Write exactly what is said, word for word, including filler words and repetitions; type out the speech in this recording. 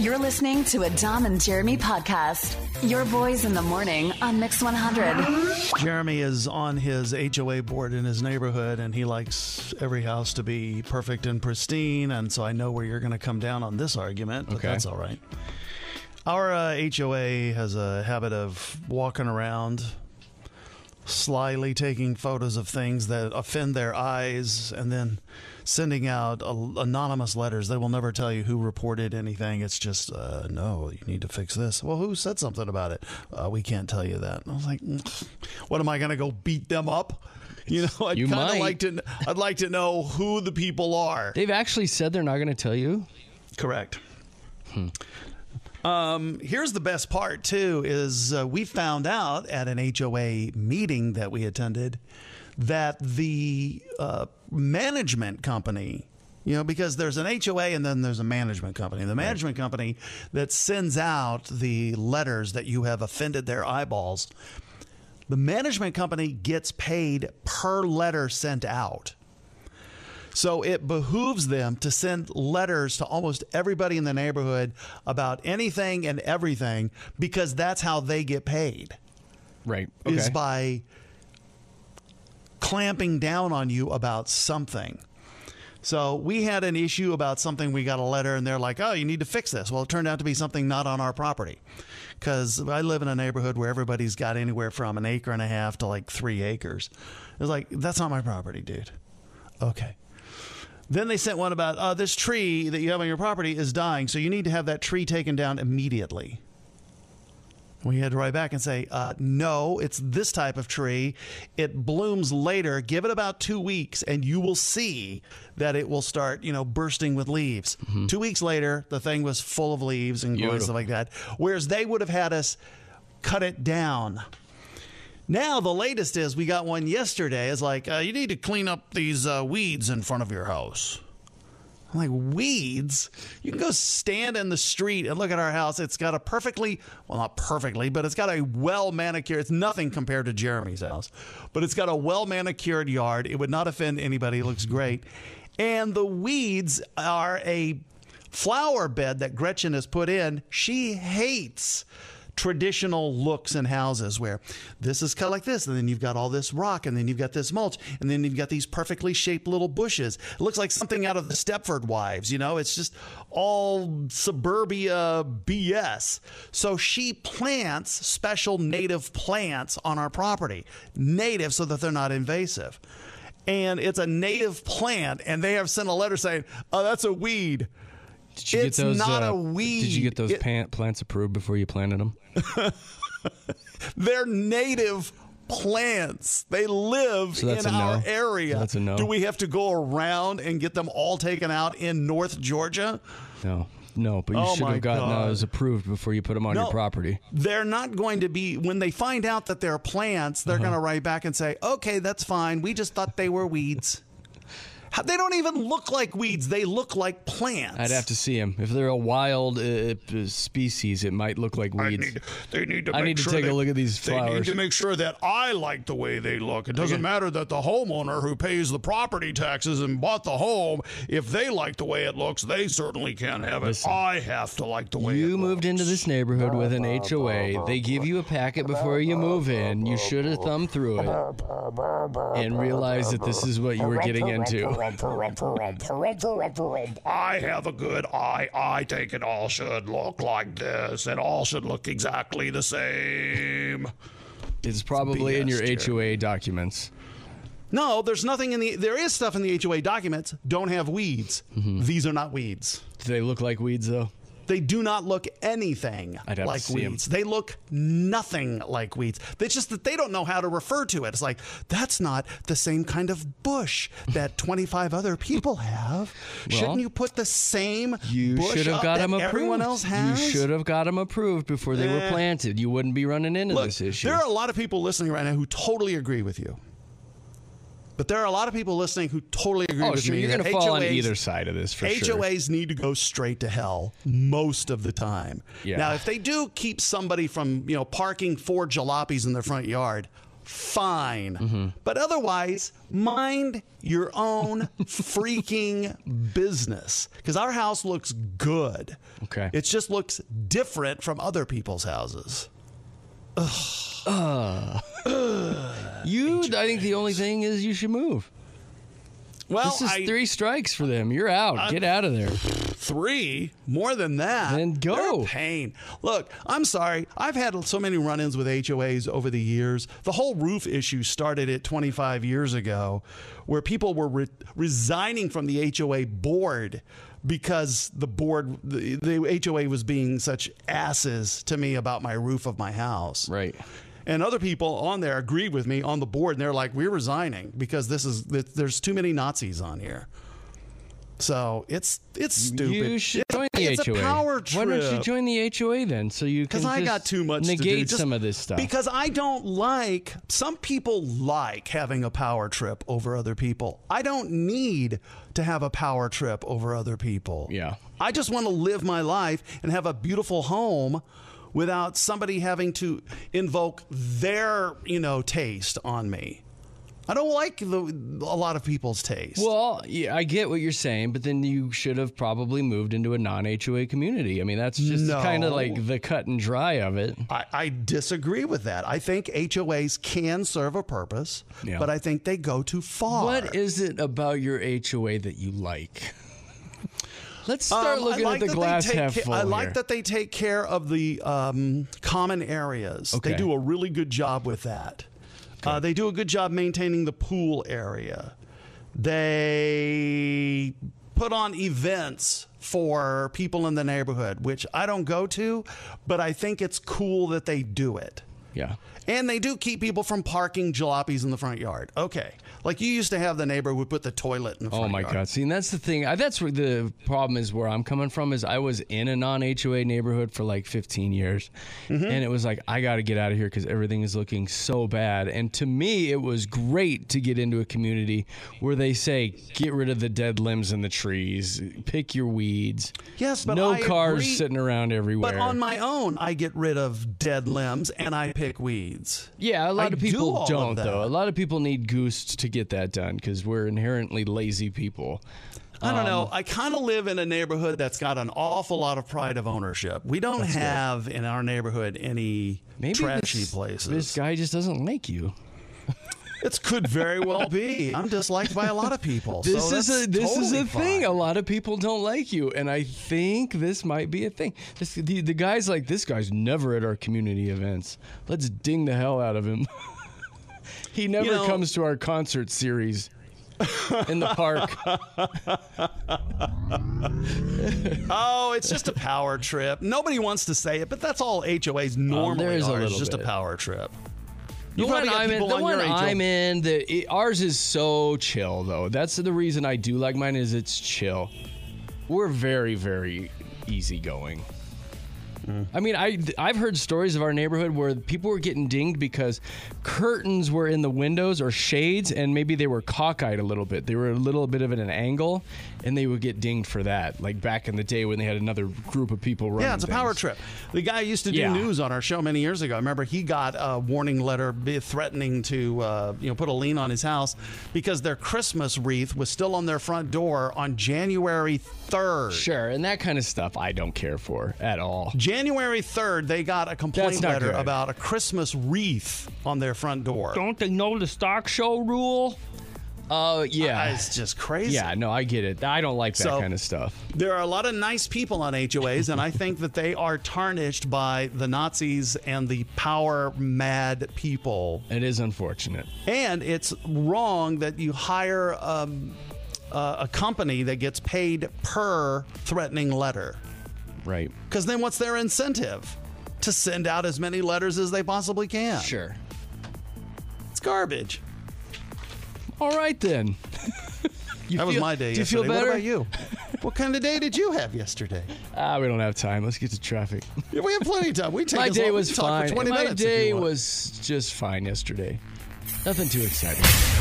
You're listening to a Dom and Jeremy podcast. Your boys in the morning on Mix one hundred. Jeremy is on his H O A board in his neighborhood, and he likes every house to be perfect and pristine, and so I know where you're going to come down on this argument, but okay. That's all right. Our uh, H O A has a habit of walking around, slyly taking photos of things that offend their eyes, and then sending out uh, anonymous letters. They will never tell you who reported anything. It's just, uh, no, you need to fix this. Well, who said something about it? Uh, we can't tell you that. And I was like, what am I going to go beat them up? You know, I'd kind of like to. I'd like to know who the people are. They've actually said they're not going to tell you. Correct. Hmm. Um, here's the best part too: is uh, we found out at an H O A meeting that we attended that the uh, management company, you know, because there's an H O A and then there's a management company. The management right. company that sends out the letters that you have offended their eyeballs. The management company gets paid per letter sent out. So it behooves them to send letters to almost everybody in the neighborhood about anything and everything, because that's how they get paid. Right. Okay. Is by clamping down on you about something. So we had an issue about something. We got a letter and they're like, oh, you need to fix this. Well, it turned out to be something not on our property, because I live in a neighborhood where everybody's got anywhere from an acre and a half to like three acres. It was like, that's not my property, dude. Okay. Then they sent one about, uh, this tree that you have on your property is dying, so you need to have that tree taken down immediately. We had to write back and say, uh, no, it's this type of tree. It blooms later. Give it about two weeks, and you will see that it will start, you know, bursting with leaves. Mm-hmm. Two weeks later, the thing was full of leaves and growing, stuff like that. Whereas they would have had us cut it down. Now, the latest is we got one yesterday. It's like, uh, you need to clean up these uh, weeds in front of your house. I'm like, weeds? You can go stand in the street and look at our house. It's got a perfectly, well, not perfectly, but it's got a well-manicured, it's nothing compared to Jeremy's house, but it's got a well-manicured yard. It would not offend anybody. It looks great. And the weeds are a flower bed that Gretchen has put in. She hates traditional looks in houses where this is cut like this, and then you've got all this rock, and then you've got this mulch, and then you've got these perfectly shaped little bushes. It looks like something out of the Stepford Wives, you know? It's just all suburbia B S. So she plants special native plants on our property, native so that they're not invasive. And it's a native plant, and they have sent a letter saying, oh, that's a weed. Did you it's get those, not uh, a weed. Did you get those it, plant, plants approved before you planted them? They're native plants. They live so in our no. area. So that's a no. Do we have to go around and get them all taken out in North Georgia? No. No, but you oh should have gotten God. those approved before you put them on no, your property. They're not going to be, when they find out that they're plants, they're uh-huh. going to write back and say, okay, that's fine. We just thought they were weeds. They don't even look like weeds. They look like plants. I'd have to see them. If they're a wild uh, species, it might look like weeds. I need, they need to I make need to sure take they, a look at these flowers. They need to make sure that I like the way they look. It doesn't okay. matter that the homeowner who pays the property taxes and bought the home, if they like the way it looks, they certainly can't have it. Listen, I have to like the way it looks. You moved into this neighborhood with an H O A. They give you a packet before you move in. You should have thumbed through it and realized that this is what you were getting into. I have a good eye. I think it all should look like this. It all should look exactly the same. It's probably in your H O A documents. No, there's nothing in the... There is stuff in the H O A documents. Don't have weeds. Mm-hmm. These are not weeds. Do they look like weeds, though? They do not look anything like weeds. They look nothing like weeds. It's just that they don't know how to refer to it. It's like, that's not the same kind of bush that twenty-five other people have. Well, shouldn't you put the same you bush should have up got that them everyone else has? You should have got them approved before they eh. were planted. You wouldn't be running into Look, this issue. There are a lot of people listening right now who totally agree with you. But there are a lot of people listening who totally agree oh, with sure, me. You're going to fall on either side of this for H O As sure. H O As need to go straight to hell most of the time. Yeah. Now, if they do keep somebody from, you know, parking four jalopies in their front yard, fine. Mm-hmm. But otherwise, mind your own freaking business. Because our house looks good. Okay. It just looks different from other people's houses. Ugh. Uh, you, I think the only thing is you should move. Well, this is I, three strikes for them. You're out. I, Get out of there. Three? More than that. Then go. They're a pain. Look, I'm sorry. I've had so many run-ins with H O As over the years. The whole roof issue started at twenty-five years ago, where people were re- resigning from the H O A board because the board, the, the H O A was being such asses to me about my roof of my house. Right. And other people on there agreed with me on the board, and they're like, we're resigning because this is there's too many Nazis on here. So it's it's stupid. You should it's, join the it's H O A. A power trip. Why don't you join the H O A then, so you can Because I got too much negate to do. Just some of this stuff. Because I don't like, some people like having a power trip over other people. I don't need to have a power trip over other people. Yeah. I just want to live my life and have a beautiful home without somebody having to invoke their, you know, taste on me. I don't like the, a lot of people's taste. Well, yeah, I get what you're saying, but then you should have probably moved into a non-H O A community. I mean, that's just No. kind of like the cut and dry of it. I, I disagree with that. I think H O As can serve a purpose, Yeah. but I think they go too far. What is it about your H O A that you like? Let's start Um, looking I like at the that they glass take half ca- full I like here. that they take care of the um, common areas. Okay. They do a really good job with that. Uh, they do a good job maintaining the pool area. They put on events for people in the neighborhood, which I don't go to, but I think it's cool that they do it. Yeah. And they do keep people from parking jalopies in the front yard. Okay. Like you used to have the neighbor who would put the toilet in the front Oh my yard. God! See, and that's the thing. I, that's where the problem is. Where I'm coming from is I was in a non-H O A neighborhood for like fifteen years, Mm-hmm. and it was like I got to get out of here because everything is looking so bad. And to me, it was great to get into a community where they say, "Get rid of the dead limbs in the trees, pick your weeds." Yes, but no I cars agree. sitting around everywhere. But on my own, I get rid of dead limbs and I pick weeds. Yeah, a lot I of do people all of don't, that. though. A lot of people need goose to get that done because we're inherently lazy people. I don't Um, know. I kind of live in a neighborhood that's got an awful lot of pride of ownership. We don't have in our neighborhood any Maybe trashy this, places. This guy just doesn't like you. It could very well be. I'm disliked by a lot of people. This so is that's a this is totally a thing. fine. A lot of people don't like you, and I think this might be a thing. This, the the guy's like this guy's never at our community events. Let's ding the hell out of him. He never You know- comes to our concert series in the park. Oh, it's just a power trip. Nobody wants to say it, but that's all H O As normally there is a are. It's little just bit. a power trip. The You one probably got I'm in, people the on one your H O A I'm in, the it, ours is so chill though. That's the reason I do like mine is it's chill. We're very very easygoing. I mean, I, I've heard stories of our neighborhood where people were getting dinged because curtains were in the windows or shades, and maybe they were cockeyed a little bit. They were a little bit of at an angle, and they would get dinged for that. Like back in the day when they had another group of people running Yeah, it's a power things. trip. The guy used to do Yeah. news on our show many years ago. I remember he got a warning letter be- threatening to uh, you know put a lien on his house because their Christmas wreath was still on their front door on January third. Sure, and that kind of stuff I don't care for at all. January third, they got a complaint That's not letter good. about a Christmas wreath on their front door. Don't they know the stock show rule? Oh, uh, yeah. Uh, it's just crazy. Yeah, no, I get it. I don't like that So- kind of stuff. There are a lot of nice people on H O As, and I think that they are tarnished by the Nazis and the power-mad people. It is unfortunate. And it's wrong that you hire um, uh, a company that gets paid per threatening letter. Right. Because then what's their incentive? To send out as many letters as they possibly can. Sure. It's garbage. All right, then. You That was feel- my day Do you yesterday. feel better? What about you? What kind of day did you have yesterday? Ah, we don't have time. Let's get to traffic. Yeah, we have plenty of time. We take My as day long- we was can talk fine. For twenty My minutes if day you want. was just fine yesterday. Nothing too exciting.